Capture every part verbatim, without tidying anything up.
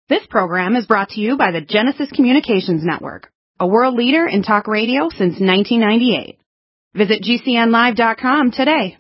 This program is brought to you by the Genesis Communications Network, a world leader in talk radio since nineteen ninety-eight. Visit G C N live dot com today.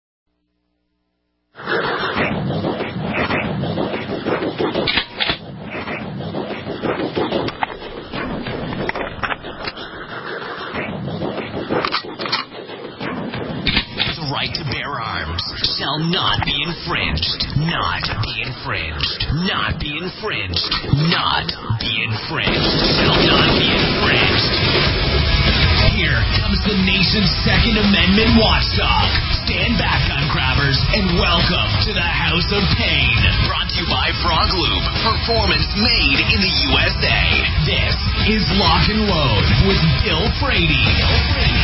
The right to bear arms shall not be infringed. Not be infringed. Not be infringed. Not be infringed. Shall not be infringed. Here comes the nation's Second Amendment watchdog. Stand back, gun grabbers, and welcome to the House of Pain. Brought to you by Frog Loop. Performance made in the U S A. This is Lock and Load with Bill Frady. Bill Frady.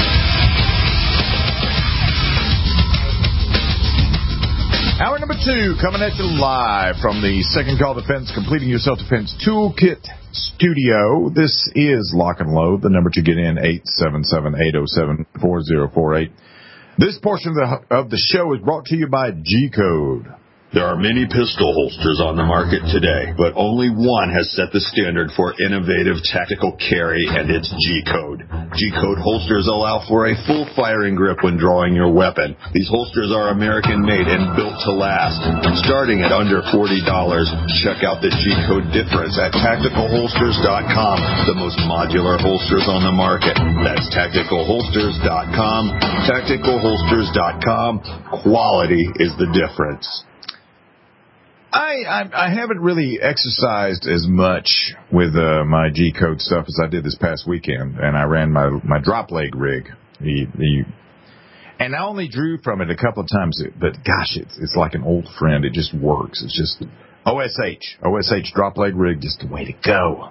Hour number two, coming at you live from the Second Call Defense, Completing Your Self-Defense Toolkit studio. This is Lock and Load. The number to get in, eight seven seven, eight oh seven, four oh four eight. This portion of the, of the show is brought to you by G-Code. There are many pistol holsters on the market today, but only one has set the standard for innovative tactical carry, and it's G-Code. G-Code holsters allow for a full firing grip when drawing your weapon. These holsters are American-made and built to last. Starting at under forty dollars, check out the G-Code difference at tactical holsters dot com, the most modular holsters on the market. That's tactical holsters dot com. tactical holsters dot com. Quality is the difference. I, I I haven't really exercised as much with uh, my G-Code stuff as I did this past weekend, and I ran my my drop leg rig. The, the, and I only drew from it a couple of times, but gosh, it's it's like an old friend. It just works. It's just O S H, O S H drop leg rig, just the way to go.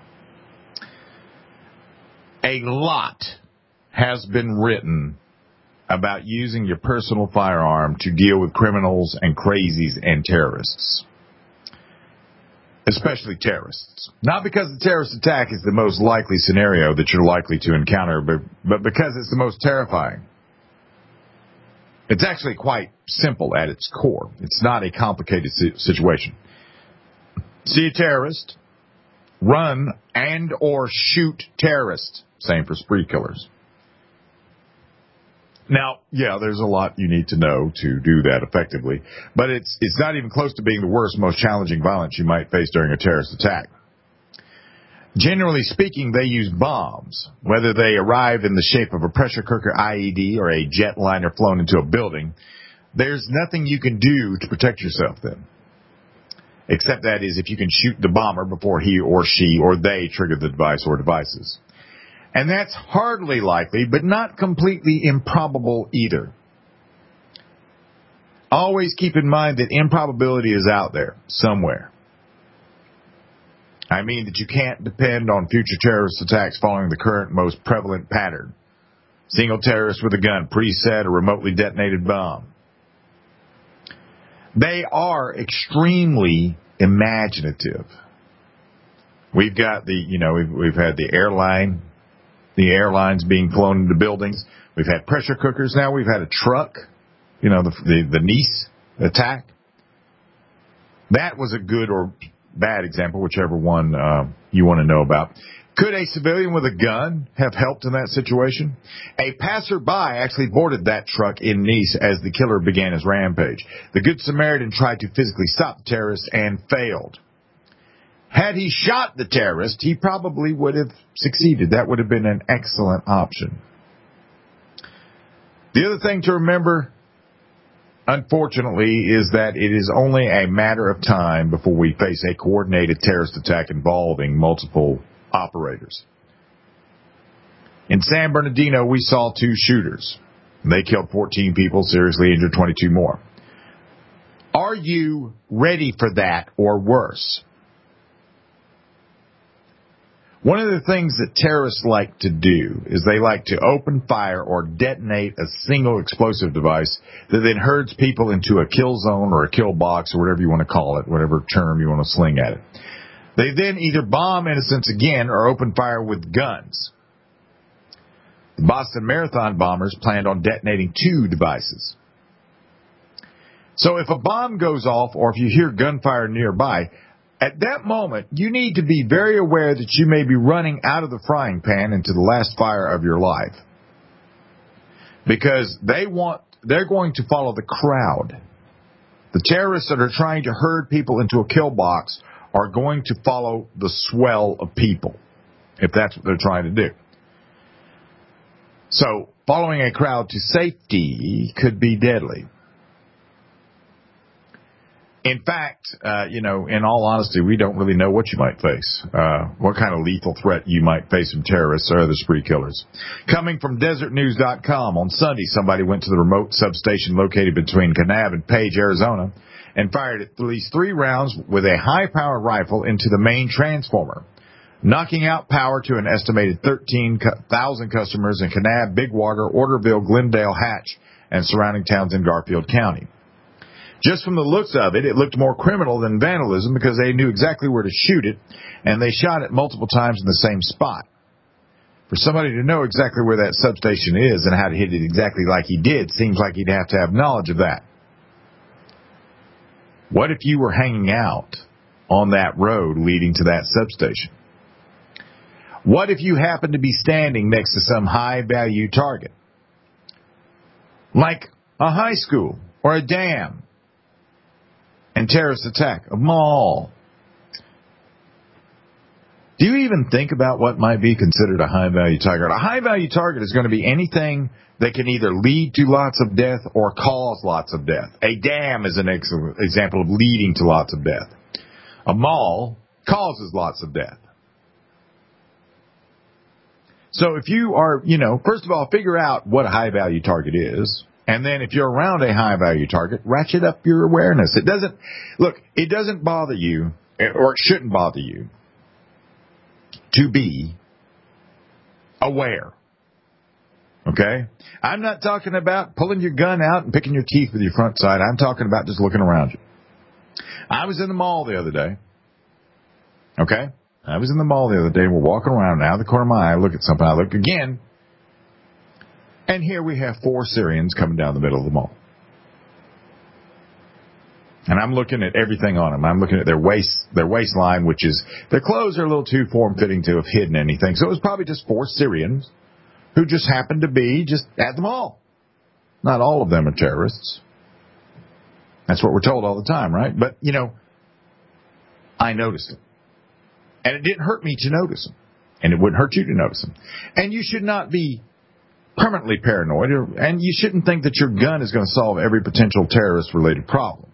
A lot has been written about using your personal firearm to deal with criminals and crazies and terrorists. Especially terrorists. Not because the terrorist attack is the most likely scenario that you're likely to encounter, but, but because it's the most terrifying. It's actually quite simple at its core. It's not a complicated situation. See a terrorist, run and or shoot terrorists. Same for spree killers. Now, yeah, there's a lot you need to know to do that effectively, but it's it's not even close to being the worst, most challenging violence you might face during a terrorist attack. Generally speaking, they use bombs, whether they arrive in the shape of a pressure cooker I E D or a jetliner flown into a building. There's nothing you can do to protect yourself then, except that is if you can shoot the bomber before he or she or they trigger the device or devices. And that's hardly likely, but not completely improbable either. Always keep in mind that improbability is out there somewhere. I mean that you can't depend on future terrorist attacks following the current most prevalent pattern. Single terrorist with a gun, preset, or remotely detonated bomb. They are extremely imaginative. We've got the, you know, we've, we've had the airline... The airlines being flown into buildings. We've had pressure cookers now. We've had a truck. You know, the the, the Nice attack. That was a good or bad example, whichever one uh, you want to know about. Could a civilian with a gun have helped in that situation? A passerby actually boarded that truck in Nice as the killer began his rampage. The Good Samaritan tried to physically stop the terrorist and failed. Had he shot the terrorist, he probably would have succeeded. That would have been an excellent option. The other thing to remember, unfortunately, is that it is only a matter of time before we face a coordinated terrorist attack involving multiple operators. In San Bernardino, we saw two shooters. They killed fourteen people, seriously injured twenty-two more. Are you ready for that or worse? One of the things that terrorists like to do is they like to open fire or detonate a single explosive device that then herds people into a kill zone or a kill box or whatever you want to call it, whatever term you want to sling at it. They then either bomb innocents again or open fire with guns. The Boston Marathon bombers planned on detonating two devices. So if a bomb goes off or if you hear gunfire nearby, At that moment, you need to be very aware that you may be running out of the frying pan into the last fire of your life. Because they want, they're going to follow the crowd. The terrorists that are trying to herd people into a kill box are going to follow the swell of people, if that's what they're trying to do. So, following a crowd to safety could be deadly. In fact, uh, you know, in all honesty, we don't really know what you might face, uh, what kind of lethal threat you might face from terrorists or other spree killers. Coming from desert news dot com, on Sunday, somebody went to the remote substation located between Kanab and Page, Arizona, and fired at least three rounds with a high-powered rifle into the main transformer, knocking out power to an estimated thirteen thousand customers in Kanab, Bigwater, Orderville, Glendale, Hatch, and surrounding towns in Garfield County. Just from the looks of it, it looked more criminal than vandalism because they knew exactly where to shoot it, and they shot it multiple times in the same spot. For somebody to know exactly where that substation is and how to hit it exactly like he did seems like he'd have to have knowledge of that. What if you were hanging out on that road leading to that substation? What if you happened to be standing next to some high-value target? Like a high school or a dam. And terrorist attack, a mall. Do you even think about what might be considered a high-value target? A high-value target is going to be anything that can either lead to lots of death or cause lots of death. A dam is an ex- example of leading to lots of death. A mall causes lots of death. So if you are, you know, first of all, figure out what a high-value target is. And then if you're around a high-value target, ratchet up your awareness. It doesn't, look, it doesn't bother you, or it shouldn't bother you, to be aware. Okay? I'm not talking about pulling your gun out and picking your teeth with your front side. I'm talking about just looking around you. I was in the mall the other day. Okay? I was in the mall the other day. We're walking around, and out of the corner of my eye, I look at something. I look again. And here we have four Syrians coming down the middle of the mall. And I'm looking at everything on them. I'm looking at their waist, their waistline, which is, their clothes are a little too form-fitting to have hidden anything. So it was probably just four Syrians who just happened to be just at the mall. Not all of them are terrorists. That's what we're told all the time, right? But, you know, I noticed them. And it didn't hurt me to notice them. And it wouldn't hurt you to notice them. And you should not be permanently paranoid, and you shouldn't think that your gun is going to solve every potential terrorist-related problem.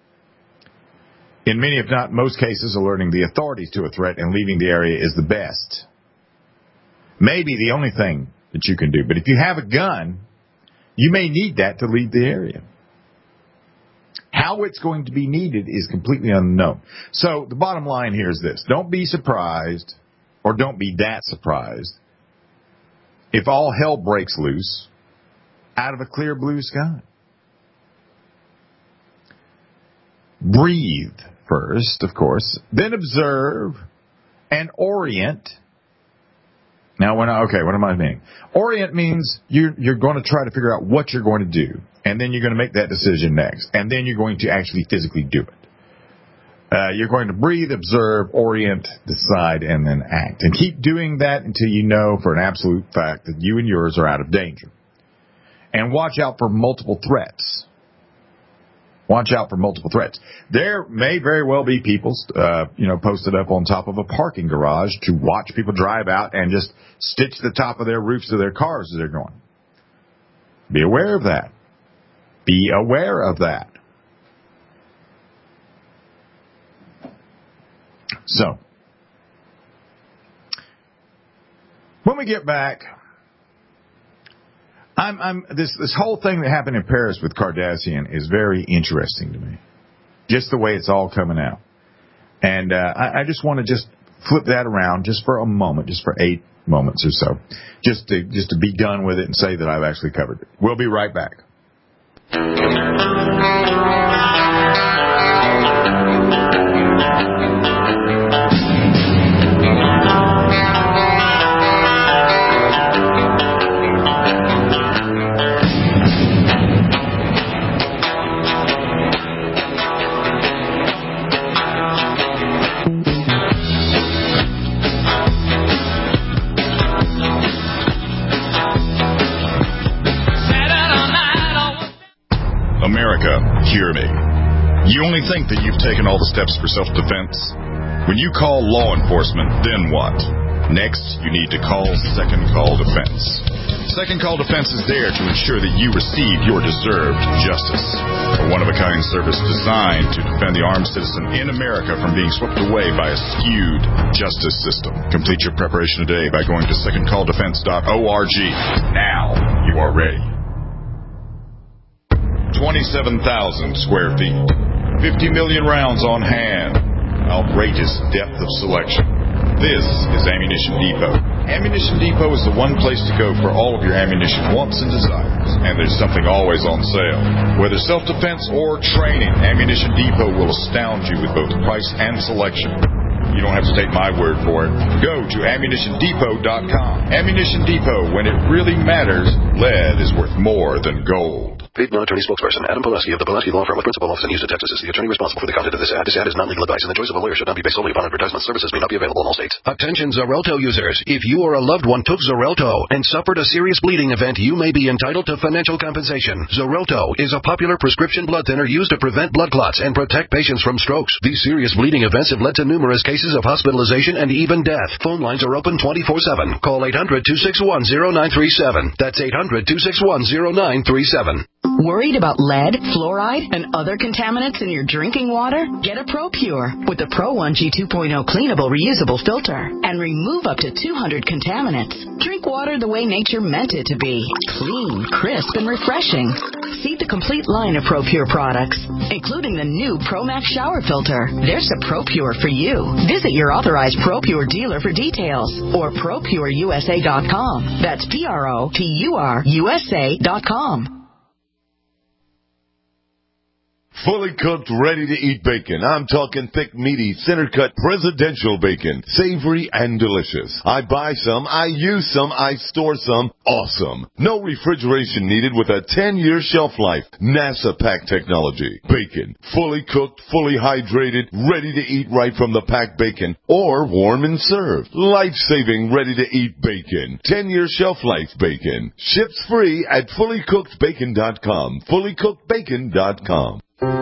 In many, if not most cases, alerting the authorities to a threat and leaving the area is the best. Maybe the only thing that you can do. But if you have a gun, you may need that to leave the area. How it's going to be needed is completely unknown. So the bottom line here is this. Don't be surprised, or don't be that surprised, if all hell breaks loose out of a clear blue sky. Breathe first, of course, then observe and orient. Now, when I, okay, what am I meaning? Orient means you're, you're going to try to figure out what you're going to do, and then you're going to make that decision next, and then you're going to actually physically do it. Uh, you're going to breathe, observe, orient, decide, and then act. And keep doing that until you know for an absolute fact that you and yours are out of danger. And watch out for multiple threats. Watch out for multiple threats. There may very well be people, uh, you know, posted up on top of a parking garage to watch people drive out and just stitch the top of their roofs of their cars as they're going. Be aware of that. Be aware of that. So, when we get back, I'm, I'm, this, this whole thing that happened in Paris with Kardashian is very interesting to me. Just the way it's all coming out. And uh, I, I just want to just flip that around just for a moment, just for eight moments or so, just to, just to be done with it and say that I've actually covered it. We'll be right back. only think that you've taken all the steps for self-defense? When you call law enforcement, then what? Next, you need to call Second Call Defense. Second Call Defense is there to ensure that you receive your deserved justice. A one-of-a-kind service designed to defend the armed citizen in America from being swept away by a skewed justice system. Complete your preparation today by going to second call defense dot org. Now you are ready. twenty-seven thousand square feet. fifty million rounds on hand. Outrageous depth of selection. This is Ammunition Depot. Ammunition Depot is the one place to go for all of your ammunition wants and desires. And there's something always on sale. Whether self-defense or training, Ammunition Depot will astound you with both price and selection. You don't have to take my word for it. Go to ammunition depot dot com. Ammunition Depot, when it really matters, lead is worth more than gold. Paid non-attorney spokesperson Adam Pulaski of the Pulaski Law Firm with principal office in Houston, Texas is the attorney responsible for the content of this ad. This ad is not legal advice, and the choice of a lawyer should not be based solely upon advertisement. Services may not be available in all states. Attention Xarelto users. If you or a loved one took Xarelto and suffered a serious bleeding event, you may be entitled to financial compensation. Xarelto is a popular prescription blood thinner used to prevent blood clots and protect patients from strokes. These serious bleeding events have led to numerous cases of hospitalization and even death. Phone lines are open twenty-four seven. Call eight hundred, two six one, zero nine three seven. That's eight hundred, two six one, zero nine three seven. Worried about lead, fluoride, and other contaminants in your drinking water? Get a ProPure with the Pro one G two point oh cleanable reusable filter and remove up to two hundred contaminants. Drink water the way nature meant it to be. Clean, crisp, and refreshing. See the complete line of ProPure products, including the new ProMax shower filter. There's a ProPure for you. Visit your authorized ProPure dealer for details or pro pure U S A dot com. That's P R O P U R U S A dot com. Fully cooked, ready-to-eat bacon. I'm talking thick, meaty, center-cut, presidential bacon. Savory and delicious. I buy some, I use some, I store some. Awesome. No refrigeration needed with a ten-year shelf life. NASA pack technology. Bacon. Fully cooked, fully hydrated, ready to eat right from the packed bacon. Or warm and served. Life-saving, ready-to-eat bacon. ten-year shelf life bacon. Ships free at fully cooked bacon dot com. fully cooked bacon dot com.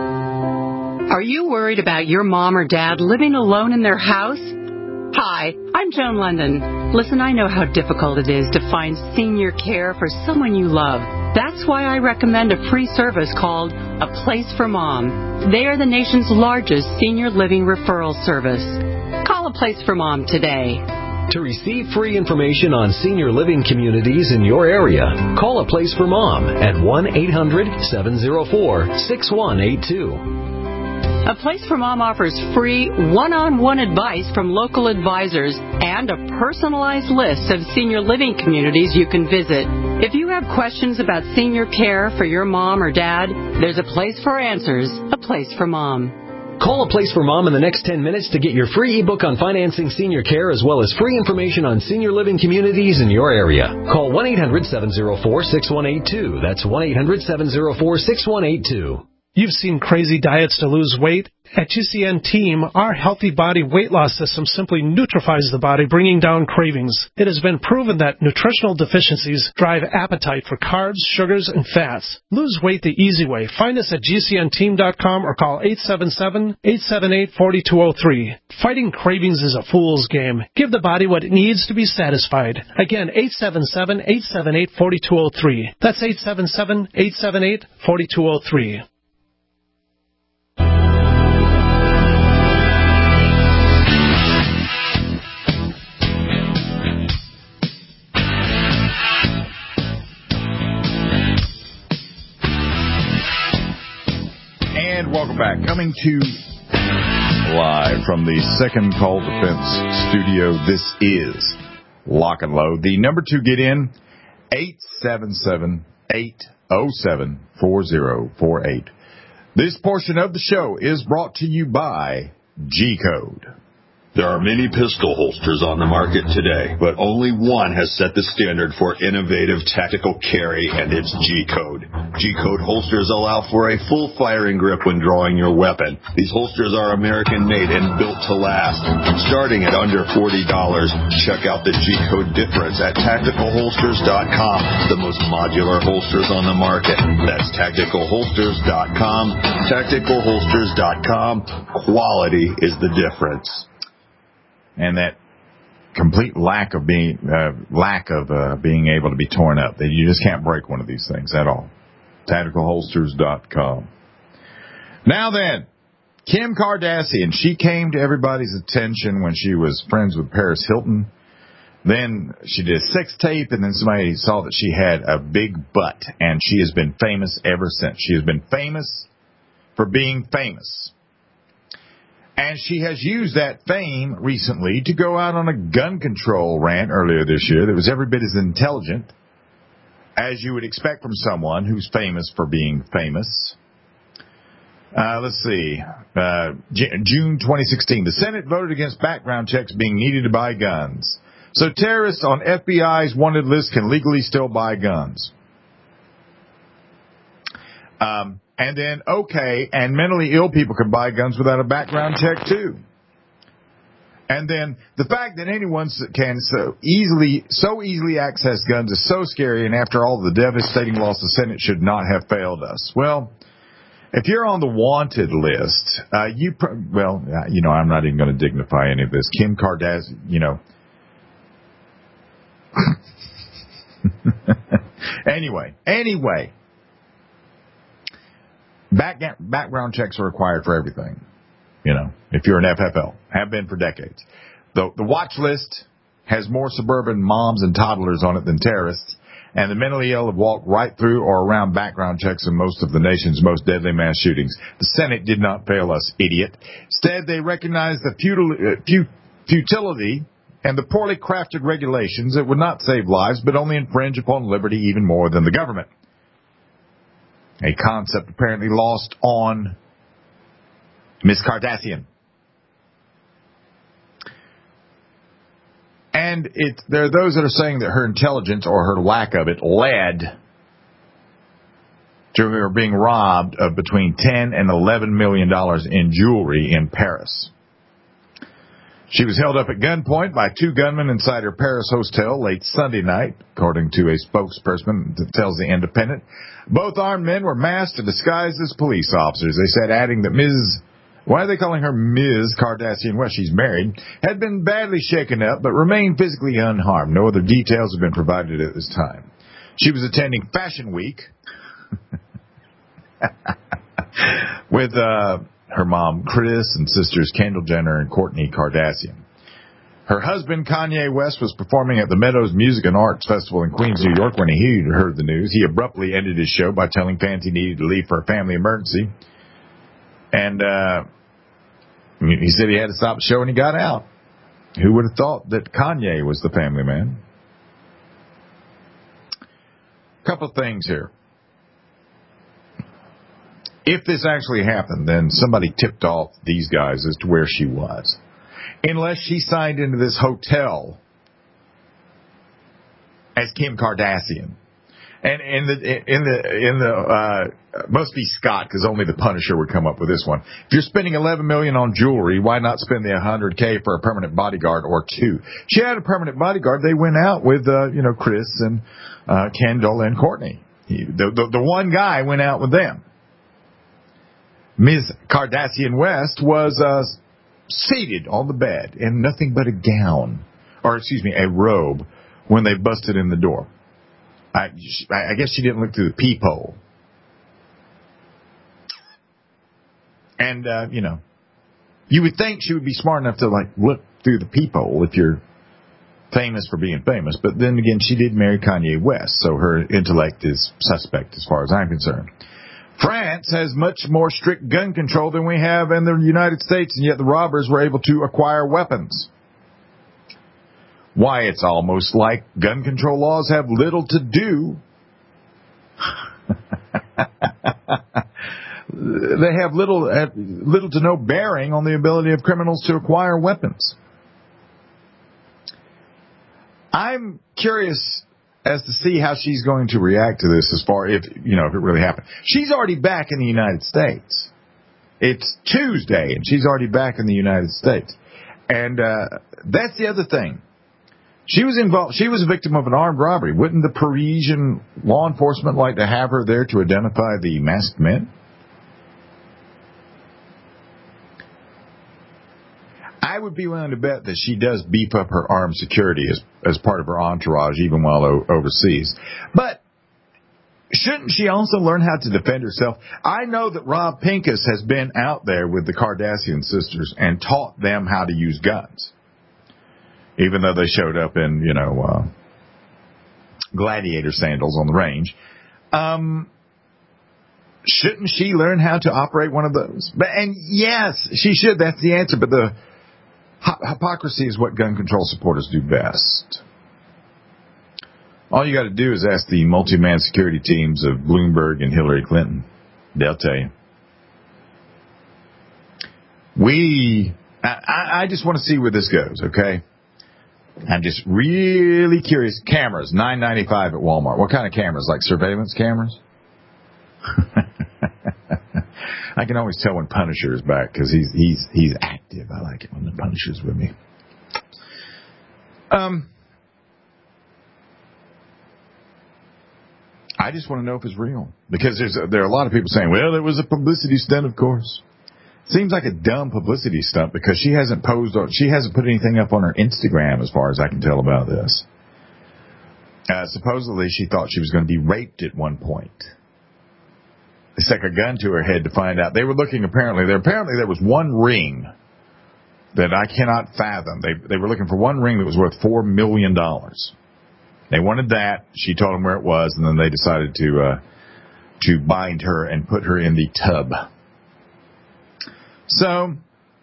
Are you worried about your mom or dad living alone in their house? Hi, I'm Joan London. Listen, I know how difficult it is to find senior care for someone you love. That's why I recommend a free service called A Place for Mom. They are the nation's largest senior living referral service. Call A Place for Mom today. To receive free information on senior living communities in your area, call A Place for Mom at one eight hundred, seven oh four, six one eight two. A Place for Mom offers free one-on-one advice from local advisors and a personalized list of senior living communities you can visit. If you have questions about senior care for your mom or dad, there's a place for answers. A Place for Mom. Call A Place for Mom in the next ten minutes to get your free ebook on financing senior care as well as free information on senior living communities in your area. Call one eight hundred, seven oh four, six one eight two. That's one eight hundred, seven oh four, six one eight two. You've seen crazy diets to lose weight. At G C N Team, our Healthy Body Weight Loss System simply neutralizes the body, bringing down cravings. It has been proven that nutritional deficiencies drive appetite for carbs, sugars, and fats. Lose weight the easy way. Find us at G C N team dot com or call eight seven seven, eight seven eight, four two zero three. Fighting cravings is a fool's game. Give the body what it needs to be satisfied. Again, eight seven seven, eight seven eight, four two zero three. That's eight seven seven, eight seven eight, four two zero three. And welcome back. Coming to live from the Second Call Defense studio, this is Lock and Load. The number to get in, eight seven seven, eight oh seven, four oh four eight. This portion of the show is brought to you by G-Code. There are many pistol holsters on the market today, but only one has set the standard for innovative tactical carry, and it's G-Code. G-Code holsters allow for a full firing grip when drawing your weapon. These holsters are American-made and built to last. Starting at under forty dollars, check out the G-Code difference at tactical holsters dot com, the most modular holsters on the market. That's tactical holsters dot com. tactical holsters dot com. Quality is the difference. And that complete lack of being uh, lack of uh, being able to be torn up. That you just can't break one of these things at all. tactical holsters dot com. Now then, Kim Kardashian. She came to everybody's attention when she was friends with Paris Hilton. Then she did a sex tape, and then somebody saw that she had a big butt, and she has been famous ever since. She has been famous for being famous. And she has used that fame recently to go out on a gun control rant earlier this year that was every bit as intelligent as you would expect from someone who's famous for being famous. Uh, let's see. Uh, J- June twenty sixteen, the Senate voted against background checks being needed to buy guns. So terrorists on F B I's wanted list can legally still buy guns. Um... And then, okay, and mentally ill people can buy guns without a background check, too. And then the fact that anyone can so easily so easily access guns is so scary, and after all, the devastating loss, the Senate should not have failed us. Well, if you're on the wanted list, uh, you, pr- well, you know, I'm not even going to dignify any of this. Kim Kardashian, you know. anyway, anyway. Back, background checks are required for everything, you know, if you're an F F L. Have been for decades. The, the watch list has more suburban moms and toddlers on it than terrorists, and the mentally ill have walked right through or around background checks in most of the nation's most deadly mass shootings. The Senate did not fail us, idiot. Instead, they recognized the futil, uh, fut, futility and the poorly crafted regulations that would not save lives but only infringe upon liberty even more than the government. A concept apparently lost on Miss Kardashian. And it, there are those that are saying that her intelligence or her lack of it led to her being robbed of between ten and eleven million dollars in jewelry in Paris. She was held up at gunpoint by two gunmen inside her Paris hotel late Sunday night, according to a spokesperson that tells The Independent. Both armed men were masked and disguised as police officers. They said, adding that Miz Why are they calling her Miz Kardashian? Well, she's married. Had been badly shaken up, but remained physically unharmed. No other details have been provided at this time. She was attending Fashion Week with uh, her mom, Kris, and sisters Kendall Jenner and Kourtney Kardashian. Her husband, Kanye West, was performing at the Meadows Music and Arts Festival in Queens, New York. When he heard the news, he abruptly ended his show by telling fans he needed to leave for a family emergency. And uh, he said he had to stop the show, and he got out. Who would have thought that Kanye was the family man? A couple of things here. If this actually happened, then somebody tipped off these guys as to where she was. Unless she signed into this hotel as Kim Kardashian. And in the in the in the uh must be Scott, because only the Punisher would come up with this one. If you're spending eleven million dollars on jewelry, why not spend the one hundred thousand for a permanent bodyguard or two? She had a permanent bodyguard. They went out with uh, you know Kris and uh, Kendall and Kourtney. He, the, the the one guy went out with them. Miz Kardashian West was uh, seated on the bed in nothing but a gown, or excuse me, a robe, when they busted in the door. I, I guess she didn't look through the peephole. And, uh, you know, you would think she would be smart enough to, like, look through the peephole if you're famous for being famous. But then again, she did marry Kanye West, so her intellect is suspect as far as I'm concerned. France has much more strict gun control than we have in the United States, and yet the robbers were able to acquire weapons. Why, it's almost like gun control laws have little to do. they have little, little to no bearing on the ability of criminals to acquire weapons. I'm curious as to see how she's going to react to this as far if, you know, if it really happened. She's already back in the United States. It's Tuesday, and she's already back in the United States. And uh, that's the other thing. She was involved. She was a victim of an armed robbery. Wouldn't the Parisian law enforcement like to have her there to identify the masked men? I would be willing to bet that she does beef up her armed security as as part of her entourage, even while o- overseas. But shouldn't she also learn how to defend herself? I know that Rob Pincus has been out there with the Kardashian sisters and taught them how to use guns, even though they showed up in, you know, uh, gladiator sandals on the range. Um, shouldn't she learn how to operate one of those? But, and yes, she should. That's the answer. But the hypocrisy is what gun control supporters do best. All you got to do is ask the multi-man security teams of Bloomberg and Hillary Clinton. They'll tell you. We, I, I just want to see where this goes, okay? I'm just really curious. Cameras, nine ninety-five at Walmart. What kind of cameras? Like surveillance cameras? I can always tell when Punisher is back because he's he's he's active. I like it when the Punisher's with me. Um, I just want to know if it's real because there's a, there are a lot of people saying, "Well, it was a publicity stunt, of course." Seems like a dumb publicity stunt because she hasn't posed or she hasn't put anything up on her Instagram as far as I can tell about this. Uh, supposedly, she thought she was going to be raped at one point. They stuck a gun to her head to find out. They were looking, apparently, there apparently there was one ring that I cannot fathom. They they were looking for one ring that was worth four million dollars. They wanted that. She told them where it was, and then they decided to uh, to bind her and put her in the tub. So,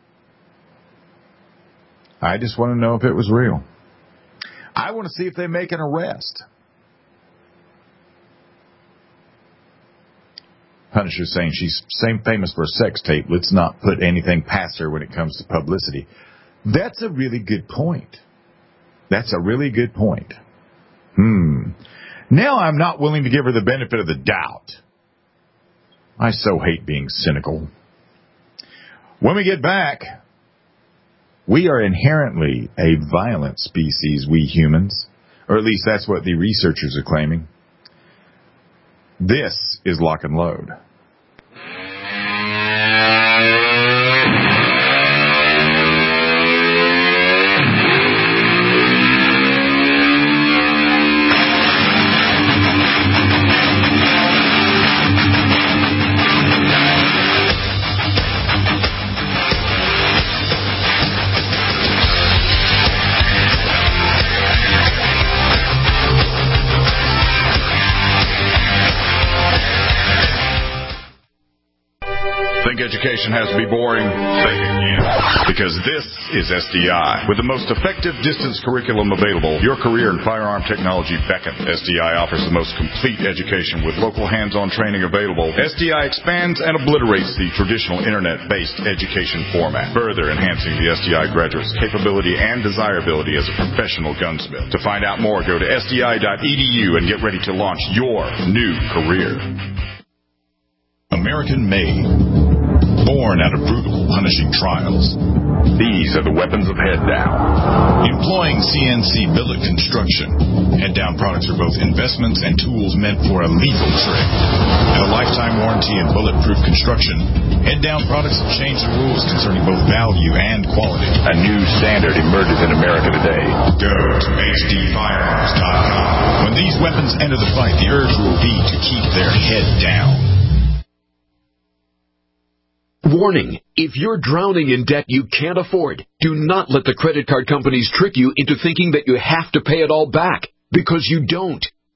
I just want to know if it was real. I want to see if they make an arrest. Punisher's saying she's same famous for a sex tape. Let's not put anything past her when it comes to publicity. That's a really good point. That's a really good point. Hmm. Now I'm not willing to give her the benefit of the doubt. I so hate being cynical. When we get back, we are inherently a violent species, we humans. Or at least that's what the researchers are claiming. This is Lock and Load. Education has to be boring? Think again. Because this is S D I. With the most effective distance curriculum available, your career in firearm technology beckons. S D I offers the most complete education with local hands-on training available. S D I expands and obliterates the traditional internet-based education format, further enhancing the S D I graduate's capability and desirability as a professional gunsmith. To find out more, go to S D I dot E D U and get ready to launch your new career. American-made. Born out of brutal, punishing trials. These are the weapons of Head Down. Employing C N C billet construction, Head Down products are both investments and tools meant for a lethal trade. And a lifetime warranty in bulletproof construction, Head Down products have changed the rules concerning both value and quality. A new standard emerges in America today. Go to H D firearms dot com. When these weapons enter the fight, the urge will be to keep their head down. Warning, if you're drowning in debt you can't afford, do not let the credit card companies trick you into thinking that you have to pay it all back, because you don't.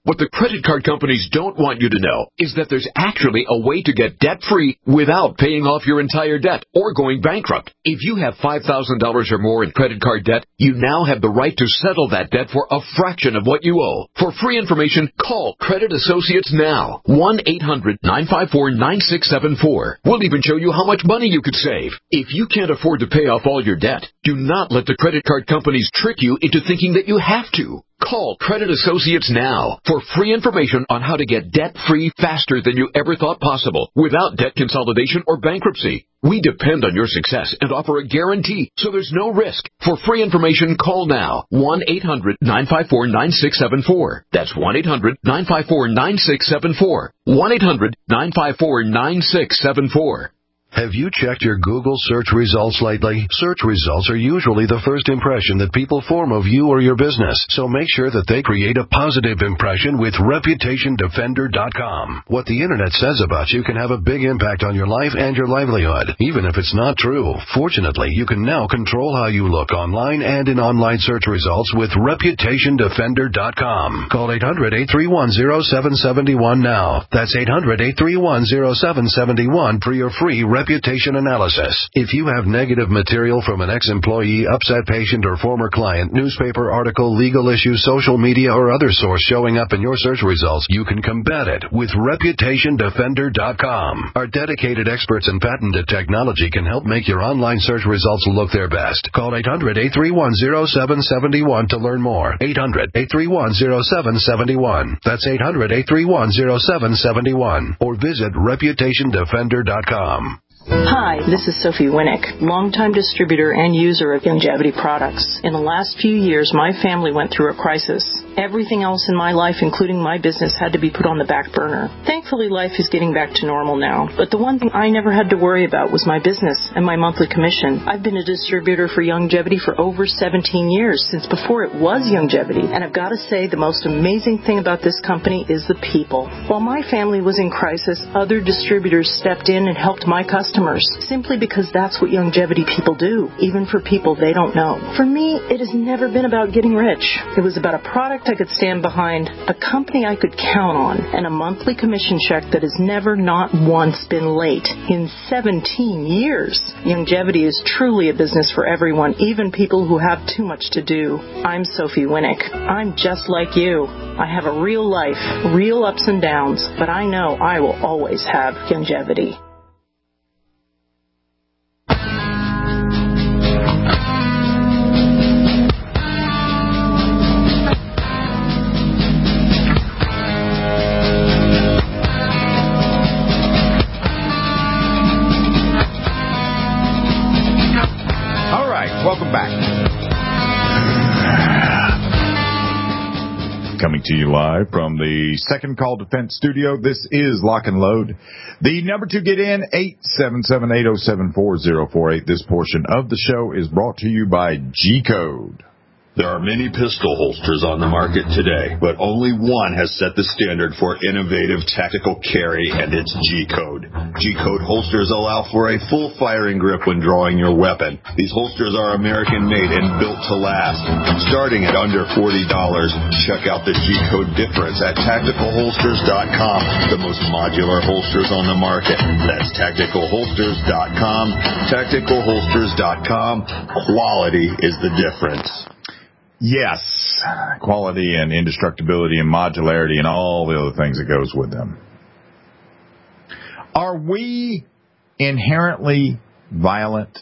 What the credit card companies don't want you to know is that there's actually a way to get debt-free without paying off your entire debt or going bankrupt. If you have five thousand dollars or more in credit card debt, you now have the right to settle that debt for a fraction of what you owe. For free information, call Credit Associates now. one eight hundred nine five four nine six seven four. We'll even show you how much money you could save. If you can't afford to pay off all your debt, do not let the credit card companies trick you into thinking that you have to. Call Credit Associates now for free information on how to get debt-free faster than you ever thought possible without debt consolidation or bankruptcy. We depend on your success and offer a guarantee, so there's no risk. For free information, call now. one eight hundred nine five four nine six seven four. That's one eight hundred nine five four nine six seven four. one eight hundred nine five four nine six seven four. Have you checked your Google search results lately? Search results are usually the first impression that people form of you or your business, so make sure that they create a positive impression with Reputation Defender dot com. What the Internet says about you can have a big impact on your life and your livelihood, even if it's not true. Fortunately, you can now control how you look online and in online search results with Reputation Defender dot com. Call eight hundred eight three one zero seven seven one now. That's eight hundred eight three one zero seven seven one for your free reputation analysis. If you have negative material from an ex-employee, upset patient, or former client, newspaper article, legal issue, social media, or other source showing up in your search results, you can combat it with Reputation Defender dot com. Our dedicated experts in patented technology can help make your online search results look their best. Call eight hundred eight three one zero seven seven one to learn more. eight hundred eight three one zero seven seven one. That's eight hundred eight three one zero seven seven one. Or visit Reputation Defender dot com. Hi, this is Sophie Winnick, longtime distributor and user of Youngevity products. In the last few years, my family went through a crisis. Everything else in my life, including my business, had to be put on the back burner. Thankfully, life is getting back to normal now. But the one thing I never had to worry about was my business and my monthly commission. I've been a distributor for Youngevity for over seventeen years, since before it was Youngevity. And I've got to say, the most amazing thing about this company is the people. While my family was in crisis, other distributors stepped in and helped my customers, simply because that's what Youngevity people do, even for people they don't know. For me, it has never been about getting rich. It was about a product I could stand behind, a company I could count on, and a monthly commission check that has never, not once, been late in seventeen years. Youngevity is truly a business for everyone, even people who have too much to do. I'm Sophie Winnick. I'm just like you. I have a real life, real ups and downs, but I know I will always have Youngevity. Welcome back. Coming to you live from the Second Call Defense Studio. This is Lock and Load. The number to get in, eight seven seven, eight oh seven, four oh four eight. This portion of the show is brought to you by G-Code. There are many pistol holsters on the market today, but only one has set the standard for innovative tactical carry, and it's G-Code. G-Code holsters allow for a full firing grip when drawing your weapon. These holsters are American-made and built to last. Starting at under forty dollars, check out the G-Code difference at tactical holsters dot com, the most modular holsters on the market. That's tactical holsters dot com. tactical holsters dot com. Quality is the difference. Yes, quality and indestructibility and modularity and all the other things that goes with them. Are we inherently violent?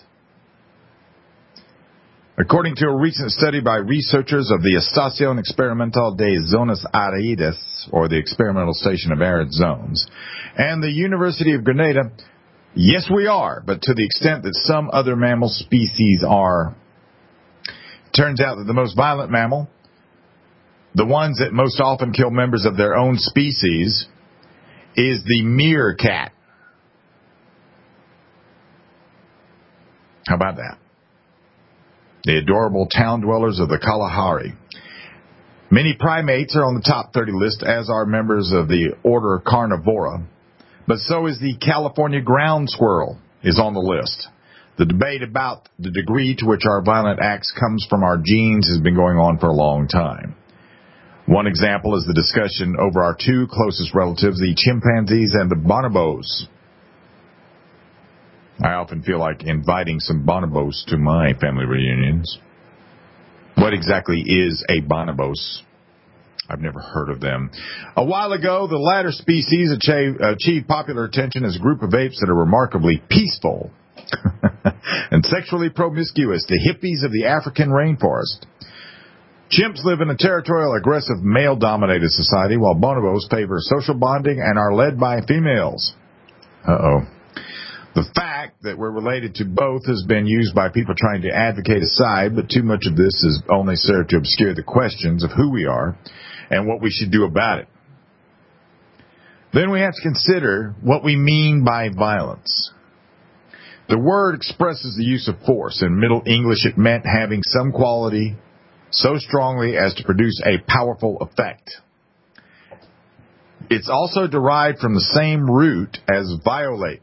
According to a recent study by researchers of the Estación Experimental de Zonas Áridas, or the Experimental Station of Arid Zones, and the University of Granada, yes, we are, but to the extent that some other mammal species are. Turns out that the most violent mammal, the ones that most often kill members of their own species, is the meerkat. How about that? The adorable town dwellers of the Kalahari. Many primates are on the top thirty list, as are members of the order Carnivora, but so is the California ground squirrel is on the list. The debate about the degree to which our violent acts comes from our genes has been going on for a long time. One example is the discussion over our two closest relatives, the chimpanzees and the bonobos. I often feel like inviting some bonobos to my family reunions. What exactly is a bonobos? I've never heard of them. A while ago, the latter species achieved, achieved popular attention as a group of apes that are remarkably peaceful and sexually promiscuous, the hippies of the African rainforest. Chimps live in a territorial, aggressive, male-dominated society, while bonobos favor social bonding and are led by females. Uh-oh. The fact that we're related to both has been used by people trying to advocate a side, but too much of this has only served to obscure the questions of who we are and what we should do about it. Then we have to consider what we mean by violence. The word expresses the use of force. In Middle English, it meant having some quality so strongly as to produce a powerful effect. It's also derived from the same root as violate.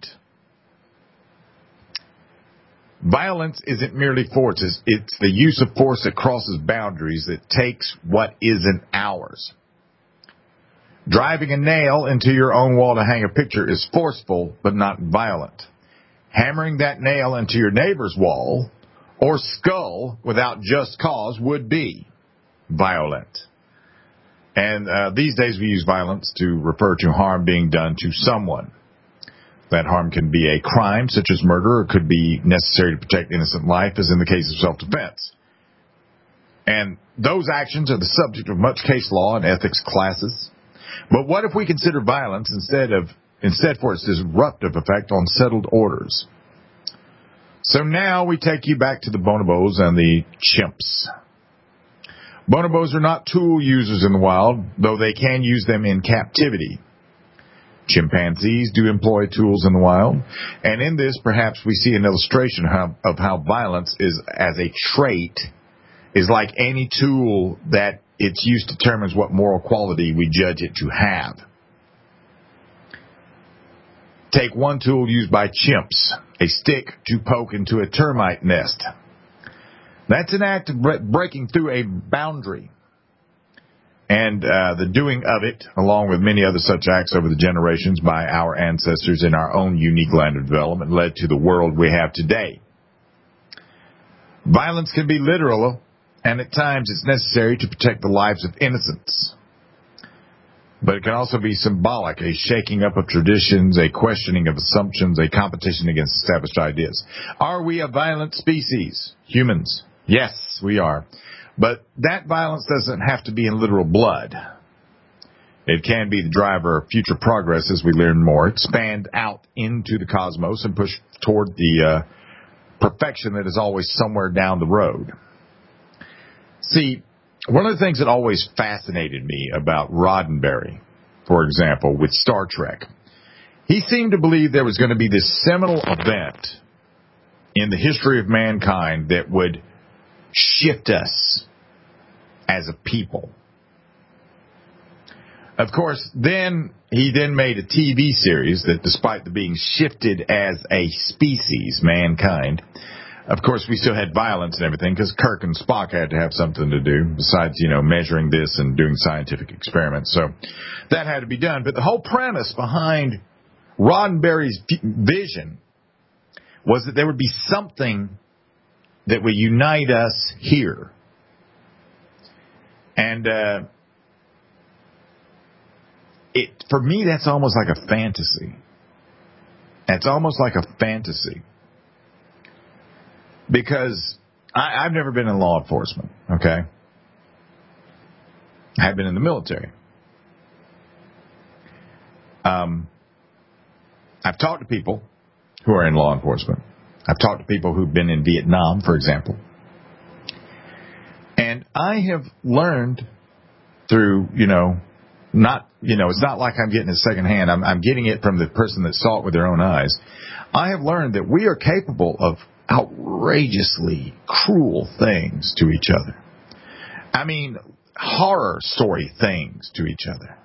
Violence isn't merely force. It's, it's the use of force that crosses boundaries, that takes what isn't ours. Driving a nail into your own wall to hang a picture is forceful, but not violent. Hammering that nail into your neighbor's wall or skull without just cause would be violent. And uh, these days we use violence to refer to harm being done to someone. That harm can be a crime, such as murder, or it could be necessary to protect innocent life, as in the case of self-defense. And those actions are the subject of much case law and ethics classes. But what if we consider violence instead of instead for its disruptive effect on settled orders? So now we take you back to the bonobos and the chimps. Bonobos are not tool users in the wild, though they can use them in captivity. Chimpanzees do employ tools in the wild, and in this perhaps we see an illustration of how, of how violence is, as a trait, is like any tool that its use determines what moral quality we judge it to have. Take one tool used by chimps, a stick to poke into a termite nest. That's an act of breaking through a boundary. And uh, the doing of it, along with many other such acts over the generations by our ancestors in our own unique land of development, led to the world we have today. Violence can be literal, and at times it's necessary to protect the lives of innocents. But it can also be symbolic, a shaking up of traditions, a questioning of assumptions, a competition against established ideas. Are we a violent species? Humans? Yes, we are. But that violence doesn't have to be in literal blood. It can be the driver of future progress as we learn more, expand out into the cosmos, and push toward the uh, perfection that is always somewhere down the road. See, one of the things that always fascinated me about Roddenberry, for example, with Star Trek, he seemed to believe there was going to be this seminal event in the history of mankind that would shift us as a people. Of course, then he then made a T V series that, despite the being shifted as a species, mankind, of course, we still had violence and everything because Kirk and Spock had to have something to do besides, you know, measuring this and doing scientific experiments. So that had to be done. But the whole premise behind Roddenberry's vision was that there would be something that would unite us here. And uh, it for me, that's almost like a fantasy. It's almost like a fantasy. Because I, I've never been in law enforcement, okay? I have been in the military. Um, I've talked to people who are in law enforcement. I've talked to people who've been in Vietnam, for example. And I have learned through, you know, not, you know, it's not like I'm getting it secondhand. I'm, I'm getting it from the person that saw it with their own eyes. I have learned that we are capable of outrageously cruel things to each other. I mean, horror story things to each other.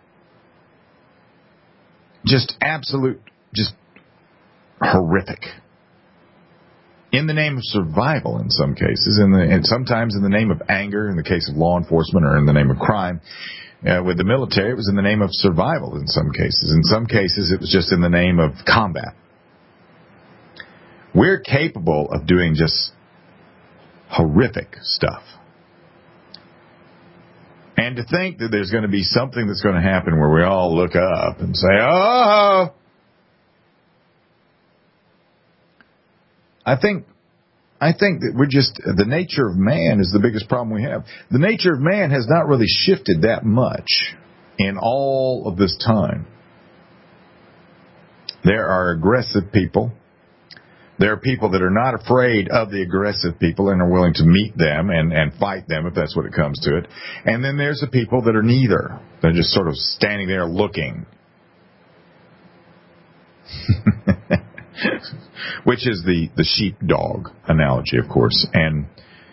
Just absolute, just horrific. In the name of survival, in some cases, in the, and sometimes in the name of anger, in the case of law enforcement, or in the name of crime. Uh, with the military, it was in the name of survival in some cases. In some cases, it was just in the name of combat. We're capable of doing just horrific stuff. And to think that there's going to be something that's going to happen where we all look up and say, oh, I think I think that we're just, the nature of man is the biggest problem we have. The nature of man has not really shifted that much in all of this time. There are aggressive people. There are people that are not afraid of the aggressive people and are willing to meet them and, and fight them if that's what it comes to it. And then there's the people that are neither. They're just sort of standing there looking. Which is the, the sheepdog analogy, of course. And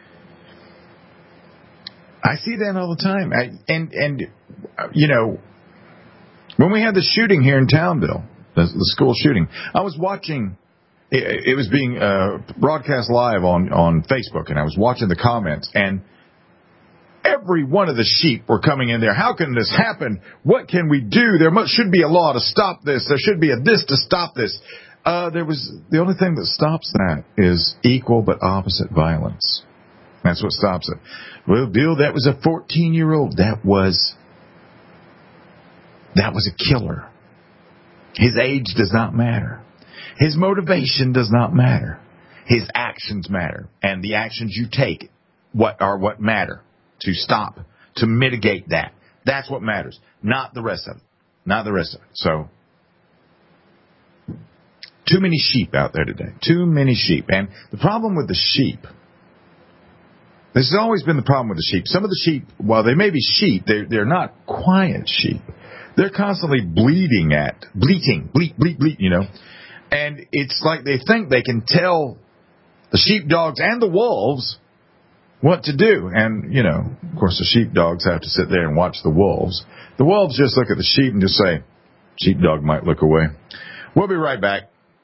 I see that all the time. I, and, and, you know, when we had the shooting here in Townville, the, the school shooting, I was watching, it, it was being uh, broadcast live on, on Facebook, and I was watching the comments, and every one of the sheep were coming in there. How can this happen? What can we do? There must, should be a law to stop this. There should be a this to stop this. Uh, there was the only thing that stops that is equal but opposite violence. That's what stops it. Well, Bill, that was a fourteen-year-old. That was that was a killer. His age does not matter. His motivation does not matter. His actions matter, and the actions you take what are what matter to stop, to mitigate that. That's what matters, not the rest of it. Not the rest of it. So. Too many sheep out there today. Too many sheep. And the problem with the sheep, this has always been the problem with the sheep. Some of the sheep, while they may be sheep, they're, they're not quiet sheep. They're constantly bleating at, bleating, bleat, bleat, bleat, you know. And it's like they think they can tell the sheepdogs and the wolves what to do. And, you know, of course, the sheepdogs have to sit there and watch the wolves. The wolves just look at the sheep and just say, sheepdog might look away. We'll be right back.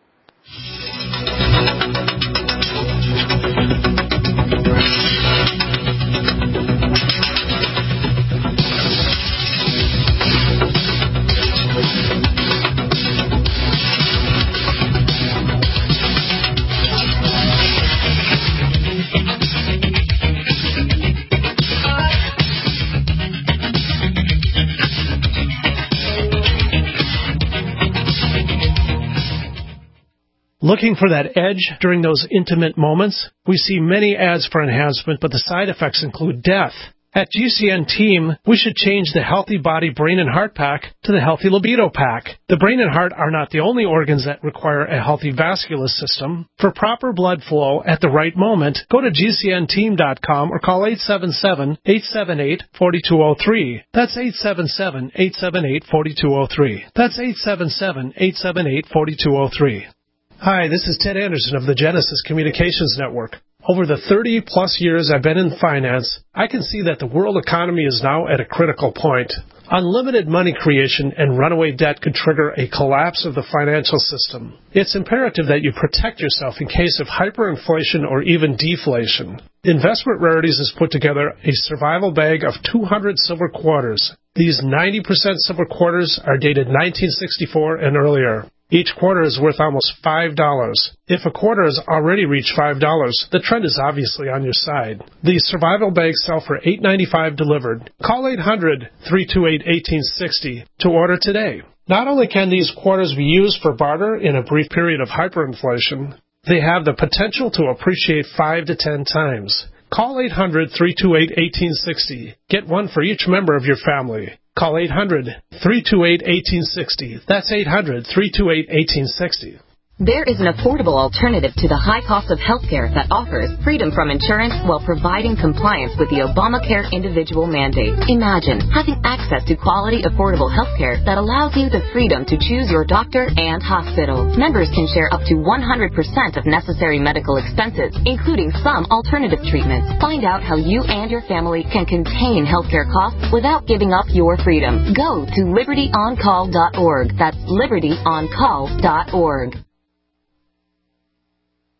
Looking for that edge during those intimate moments? We see many ads for enhancement, but the side effects include death. At G C N Team, we should change the Healthy Body Brain and Heart Pack to the Healthy Libido Pack. The brain and heart are not the only organs that require a healthy vascular system. For proper blood flow at the right moment, go to G C N team dot com or call eight seven seven, eight seven eight, four two zero three. That's eight seven seven, eight seven eight, four two zero three. That's eight seven seven, eight seven eight, four two zero three. Hi, this is Ted Anderson of the Genesis Communications Network. Over the thirty-plus years I've been in finance, I can see that the world economy is now at a critical point. Unlimited money creation and runaway debt could trigger a collapse of the financial system. It's imperative that you protect yourself in case of hyperinflation or even deflation. Investment Rarities has put together a survival bag of two hundred silver quarters. These ninety percent silver quarters are dated nineteen sixty-four and earlier. Each quarter is worth almost five dollars. If a quarter has already reached five dollars, the trend is obviously on your side. These survival bags sell for eight ninety-five delivered. Call eight hundred, three two eight, one eight six zero to order today. Not only can these quarters be used for barter in a brief period of hyperinflation, they have the potential to appreciate five to ten times. Call eight hundred, three two eight, one eight six zero. Get one for each member of your family. Call eight hundred, three two eight, one eight six zero. That's eight hundred, three two eight, one eight six zero. There is an affordable alternative to the high cost of healthcare that offers freedom from insurance while providing compliance with the Obamacare individual mandate. Imagine having access to quality, affordable healthcare that allows you the freedom to choose your doctor and hospital. Members can share up to one hundred percent of necessary medical expenses, including some alternative treatments. Find out how you and your family can contain healthcare costs without giving up your freedom. Go to liberty on call dot org. That's liberty on call dot org.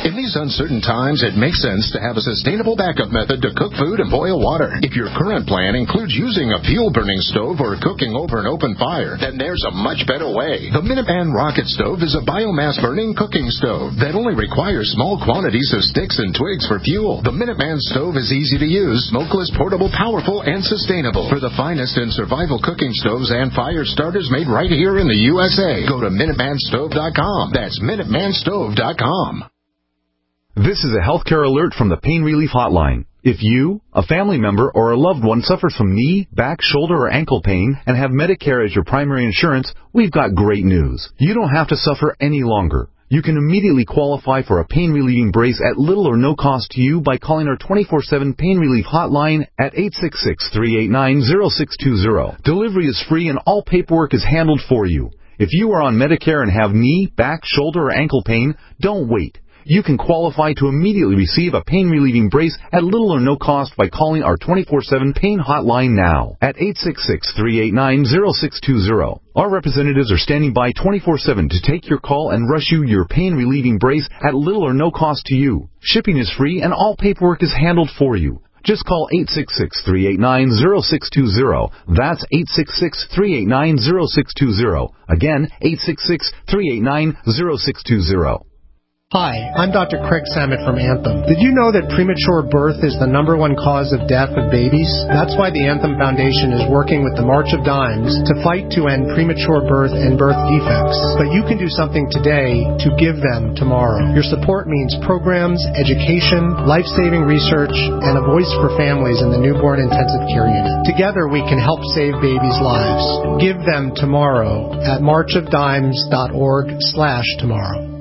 In these uncertain times, it makes sense to have a sustainable backup method to cook food and boil water. If your current plan includes using a fuel-burning stove or cooking over an open fire, then there's a much better way. The Minuteman Rocket Stove is a biomass-burning cooking stove that only requires small quantities of sticks and twigs for fuel. The Minuteman Stove is easy to use, smokeless, portable, powerful, and sustainable. For the finest in survival cooking stoves and fire starters made right here in the U S A, go to Minuteman Stove dot com. That's Minuteman Stove dot com. This is a healthcare alert from the Pain Relief Hotline. If you, a family member, or a loved one suffers from knee, back, shoulder, or ankle pain and have Medicare as your primary insurance, we've got great news. You don't have to suffer any longer. You can immediately qualify for a pain-relieving brace at little or no cost to you by calling our twenty-four seven Pain Relief Hotline at eight six six, three eight nine, zero six two zero. Delivery is free and all paperwork is handled for you. If you are on Medicare and have knee, back, shoulder, or ankle pain, don't wait. You can qualify to immediately receive a pain-relieving brace at little or no cost by calling our twenty-four seven Pain Hotline now at eight six six, three eight nine, zero six two zero. Our representatives are standing by twenty-four seven to take your call and rush you your pain-relieving brace at little or no cost to you. Shipping is free and all paperwork is handled for you. Just call eight six six, three eight nine, zero six two zero. That's eight six six, three eight nine, zero six two zero. Again, eight six six, three eight nine, zero six two zero. Hi, I'm Doctor Craig Samet from Anthem. Did you know that premature birth is the number one cause of death of babies? That's why the Anthem Foundation is working with the March of Dimes to fight to end premature birth and birth defects. But you can do something today to give them tomorrow. Your support means programs, education, life-saving research, and a voice for families in the newborn intensive care unit. Together we can help save babies' lives. Give them tomorrow at march of dimes dot org slash tomorrow.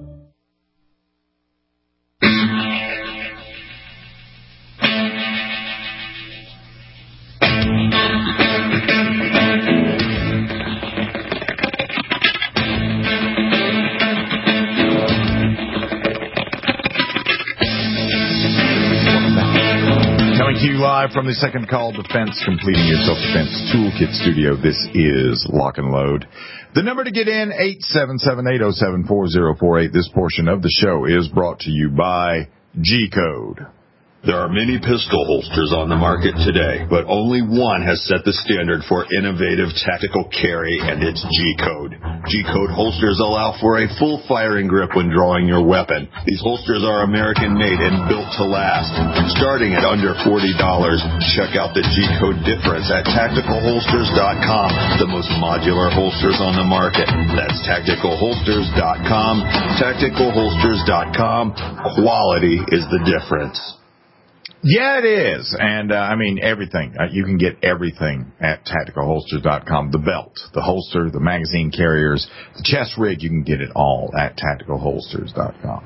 Live from the Second Call Defense, completing your self-defense toolkit studio. This is Lock and Load. The number to get in, eight seven seven, eight oh seven, four oh four eight. This portion of the show is brought to you by G-Code. There are many pistol holsters on the market today, but only one has set the standard for innovative tactical carry, and it's G-Code. G-Code holsters allow for a full firing grip when drawing your weapon. These holsters are American-made and built to last. Starting at under forty dollars, check out the G-Code difference at tactical holsters dot com, the most modular holsters on the market. That's tactical holsters dot com. tactical holsters dot com. Quality is the difference. Yeah, it is. And, uh, I mean, everything. Uh, you can get everything at tactical holsters dot com. The belt, the holster, the magazine carriers, the chest rig, you can get it all at tactical holsters dot com.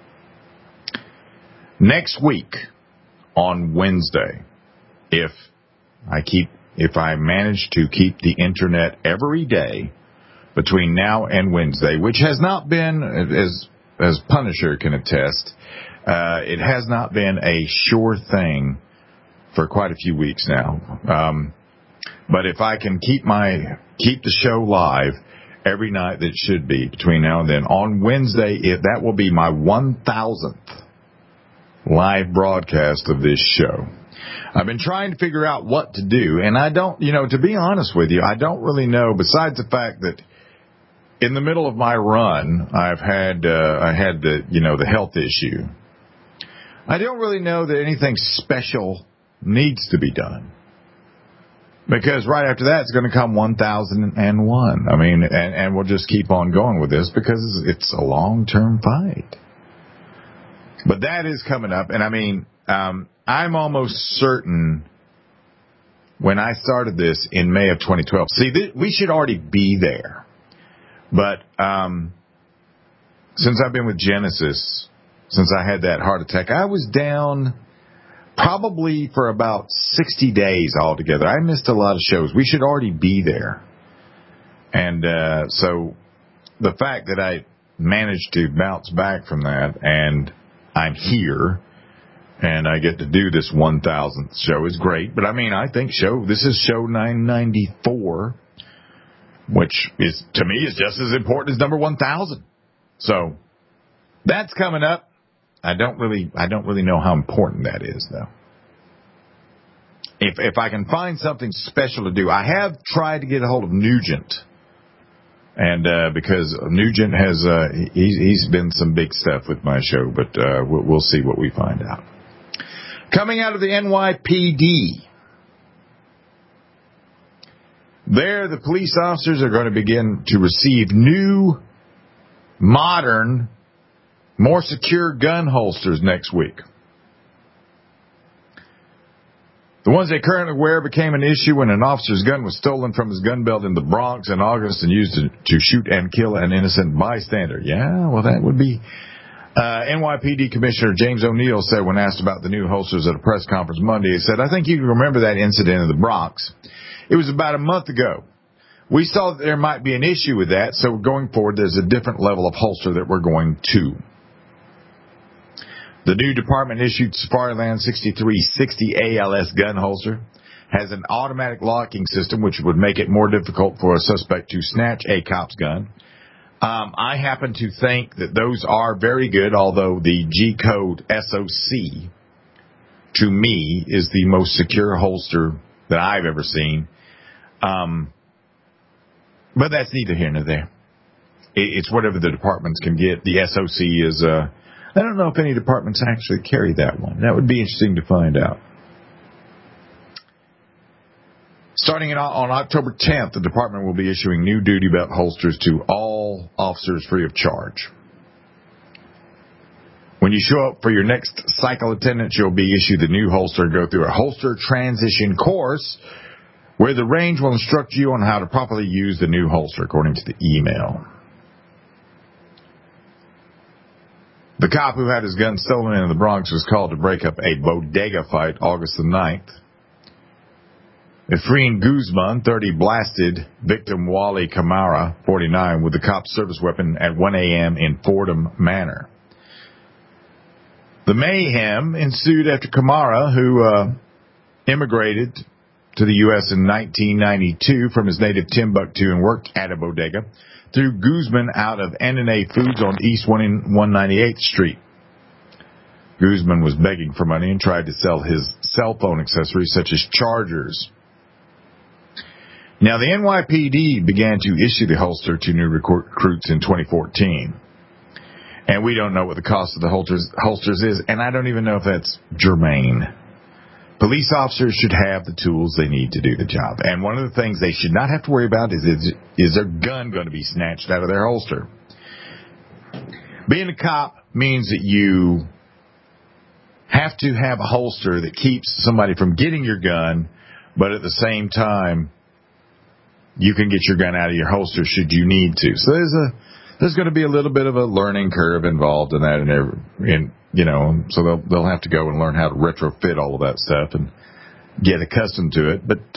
Next week, on Wednesday, if I keep, if I manage to keep the internet every day between now and Wednesday, which has not been, as, as Punisher can attest, Uh, it has not been a sure thing for quite a few weeks now. Um, but if I can keep my keep the show live every night that it should be between now and then, on Wednesday, it, that will be my one thousandth live broadcast of this show. I've been trying to figure out what to do, and I don't, you know, to be honest with you, I don't really know, besides the fact that in the middle of my run, I've had, uh, I had the, you know, the health issue. I don't really know that anything special needs to be done. Because right after that, it's going to come one thousand one. I mean, and, and we'll just keep on going with this because it's a long-term fight. But that is coming up. And I mean, um, I'm almost certain when I started this in May of twenty twelve. See, th- we should already be there. But um, since I've been with Genesis, since I had that heart attack, I was down probably for about sixty days altogether. I missed a lot of shows. We should already be there. And uh, so the fact that I managed to bounce back from that and I'm here and I get to do this one thousandth show is great. But I mean, I think show this is show nine ninety-four, which is, to me, is just as important as number one thousand. So that's coming up. I don't really, I don't really know how important that is, though. If if I can find something special to do, I have tried to get a hold of Nugent, and uh, because Nugent has, uh, he's he's been some big stuff with my show, but uh, we'll, we'll see what we find out. Coming out of the N Y P D. There, the police officers are going to begin to receive new, modern, more secure gun holsters next week. The ones they currently wear became an issue when an officer's gun was stolen from his gun belt in the Bronx in August and used to, to shoot and kill an innocent bystander. Yeah, well, that would be... Uh, N Y P D Commissioner James O'Neill said when asked about the new holsters at a press conference Monday, he said, I think you can remember that incident in the Bronx. It was about a month ago. We saw that there might be an issue with that, so going forward, there's a different level of holster that we're going to. The new department-issued Safariland sixty-three sixty A L S gun holster has an automatic locking system, which would make it more difficult for a suspect to snatch a cop's gun. Um, I happen to think that those are very good, although the G-Code S O C, to me, is the most secure holster that I've ever seen. Um, but that's neither here nor there. It's whatever the departments can get. The S O C is, uh, I don't know if any departments actually carry that one. That would be interesting to find out. Starting in, on October tenth, the department will be issuing new duty belt holsters to all officers free of charge. When you show up for your next cycle attendance, you'll be issued the new holster and go through a holster transition course where the range will instruct you on how to properly use the new holster, according to the email. The cop who had his gun stolen in the Bronx was called to break up a bodega fight August the ninth. Efrain Guzman, thirty, blasted victim Wally Camara, forty-nine, with the cop's service weapon at one a.m. in Fordham Manor. The mayhem ensued after Camara, who uh, immigrated to the U S in nineteen ninety-two from his native Timbuktu and worked at a bodega, threw Guzman out of N and A Foods on East one ninety-eighth Street. Guzman was begging for money and tried to sell his cell phone accessories such as chargers. Now, the N Y P D began to issue the holster to new recruits in twenty fourteen. And we don't know what the cost of the holsters, holsters is, and I don't even know if that's germane. Police officers should have the tools they need to do the job. And one of the things they should not have to worry about is, is, is their gun going to be snatched out of their holster. Being a cop means that you have to have a holster that keeps somebody from getting your gun, but at the same time, you can get your gun out of your holster should you need to. So there's a there's going to be a little bit of a learning curve involved in that, and every, and you know, so they'll they'll have to go and learn how to retrofit all of that stuff and get accustomed to it. But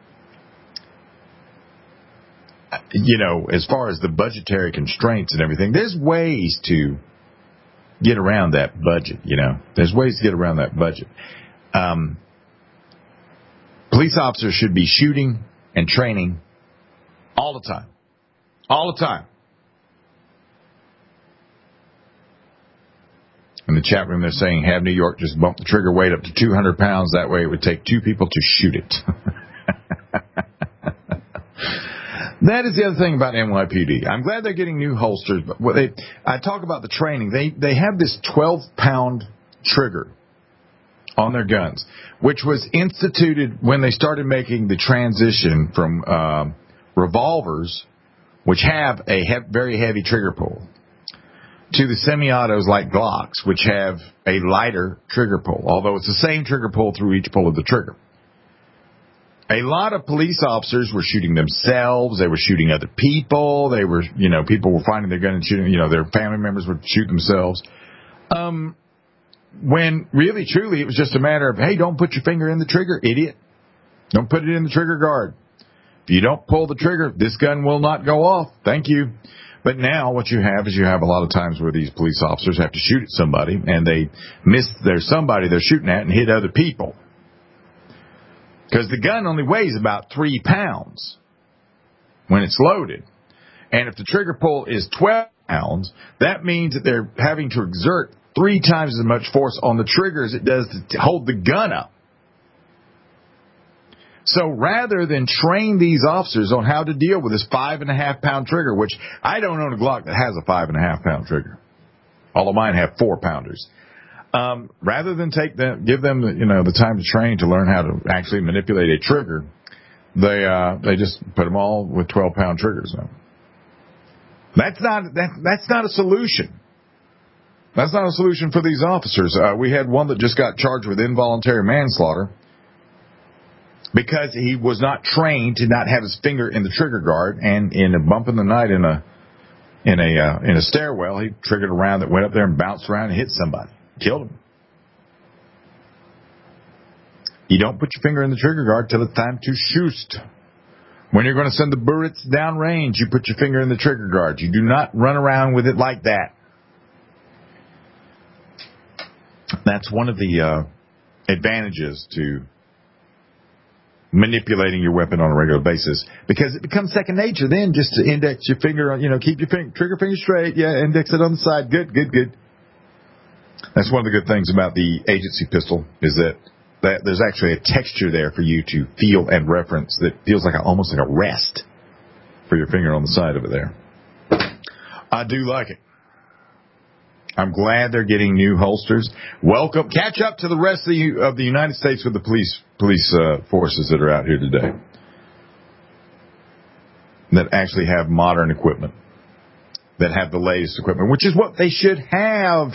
you know, as far as the budgetary constraints and everything, there's ways to get around that budget. You know, there's ways to get around that budget. Um, police officers should be shooting and training all the time. All the time. In the chat room, they're saying, have New York just bump the trigger weight up to two hundred pounds. That way it would take two people to shoot it. That is the other thing about N Y P D. I'm glad they're getting new holsters. But what they, I talk about the training. They, they have this twelve pound trigger on their guns, which was instituted when they started making the transition from uh, revolvers, which have a he- very heavy trigger pull, to the semi-autos like Glocks, which have a lighter trigger pull, although it's the same trigger pull through each pull of the trigger. A lot of police officers were shooting themselves. They were shooting other people. They were, you know, people were finding their gun and shooting, you know, their family members would shoot themselves. Um, when really, truly, it was just a matter of, hey, don't put your finger in the trigger, idiot. Don't put it in the trigger guard. If you don't pull the trigger, this gun will not go off. Thank you. But now what you have is you have a lot of times where these police officers have to shoot at somebody and they miss their somebody they're shooting at and hit other people. Because the gun only weighs about three pounds when it's loaded. And if the trigger pull is twelve pounds, that means that they're having to exert three times as much force on the trigger as it does to hold the gun up. So rather than train these officers on how to deal with this five and a half pound trigger, which I don't own a Glock that has a five and a half pound trigger, all of mine have four pounders. Um, rather than take them, give them, you know, the time to train to learn how to actually manipulate a trigger, they uh, they just put them all with twelve pound triggers on. That's not that, that's not a solution. That's not a solution for these officers. Uh, we had one that just got charged with involuntary manslaughter because he was not trained to not have his finger in the trigger guard, and in a bump in the night in a in a uh, in a stairwell, he triggered a round that went up there and bounced around and hit somebody, killed him. You don't put your finger in the trigger guard till it's time to shoot. When you're going to send the bullets down range, you put your finger in the trigger guard. You do not run around with it like that. That's one of the uh, advantages to manipulating your weapon on a regular basis, because it becomes second nature then just to index your finger, you know, keep your finger, trigger finger straight. Yeah, index it on the side. Good, good, good. That's one of the good things about the agency pistol is that that there's actually a texture there for you to feel and reference that feels like a, almost like a rest for your finger on the side of it there. I do like it. I'm glad they're getting new holsters. Welcome. Catch up to the rest of the, of the United States with the police police uh, forces that are out here today that actually have modern equipment, that have the latest equipment, which is what they should have.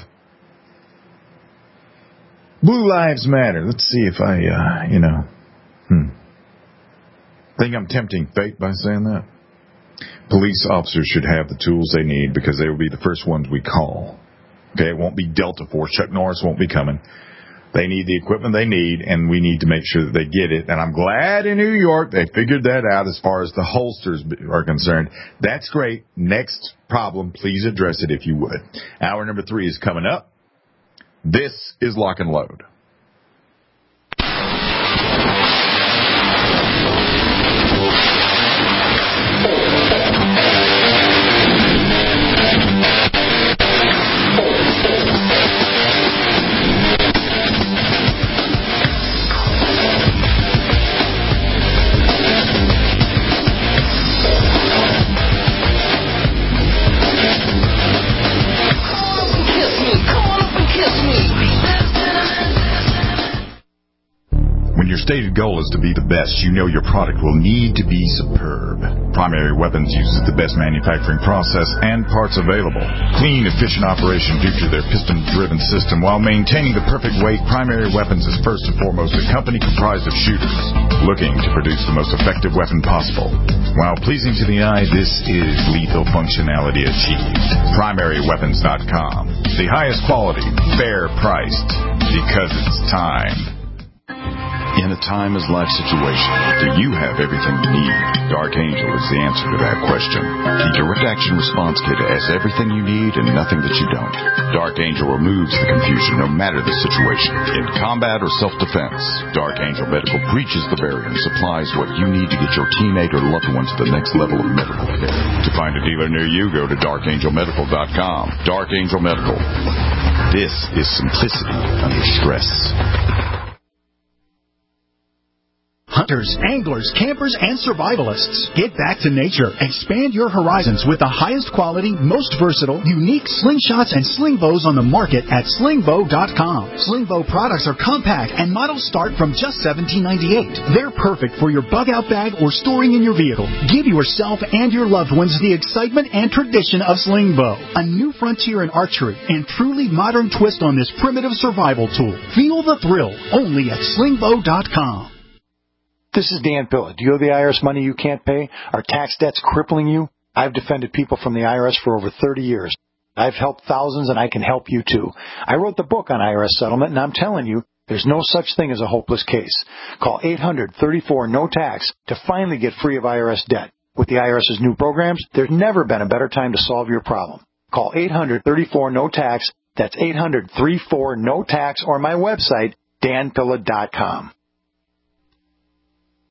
Blue Lives Matter. Let's see if I, uh, you know, hmm. think I'm tempting fate by saying that. Police officers should have the tools they need because they will be the first ones we call. Okay, it won't be Delta Force. Chuck Norris won't be coming. They need the equipment they need, and we need to make sure that they get it. And I'm glad in New York they figured that out as far as the holsters are concerned. That's great. Next problem, please address it if you would. Hour number three is coming up. This is Lock and Load. Your stated goal is to be the best. You know your product will need to be superb. Primary Weapons uses the best manufacturing process and parts available. Clean, efficient operation due to their piston-driven system. While maintaining the perfect weight, Primary Weapons is first and foremost a company comprised of shooters looking to produce the most effective weapon possible. While pleasing to the eye, this is lethal functionality achieved. Primary Weapons dot com. The highest quality, fair priced, because it's time. In a timeless-life situation, do you have everything you need? Dark Angel is the answer to that question. The Direct Action Response Kit has everything you need and nothing that you don't. Dark Angel removes the confusion no matter the situation. In combat or self-defense, Dark Angel Medical breaches the barrier and supplies what you need to get your teammate or loved one to the next level of medical care. To find a dealer near you, go to Dark Angel Medical dot com. Dark Angel Medical. This is simplicity under stress. Hunters, anglers, campers, and survivalists. Get back to nature. Expand your horizons with the highest quality, most versatile, unique slingshots and sling bows on the market at sling bow dot com. Sling bow products are compact and models start from just seventeen ninety-eight. They're perfect for your bug-out bag or storing in your vehicle. Give yourself and your loved ones the excitement and tradition of sling bow. A new frontier in archery and truly modern twist on this primitive survival tool. Feel the thrill only at sling bow dot com. This is Dan Pilla. Do you owe the I R S money you can't pay? Are tax debts crippling you? I've defended people from the I R S for over thirty years. I've helped thousands, and I can help you, too. I wrote the book on I R S settlement, and I'm telling you, there's no such thing as a hopeless case. Call eight hundred thirty-four no tax to finally get free of I R S debt. With the IRS's new programs, there's never been a better time to solve your problem. Call eight hundred thirty-four no tax. That's eight hundred thirty-four no tax, or my website, dan pilla dot com.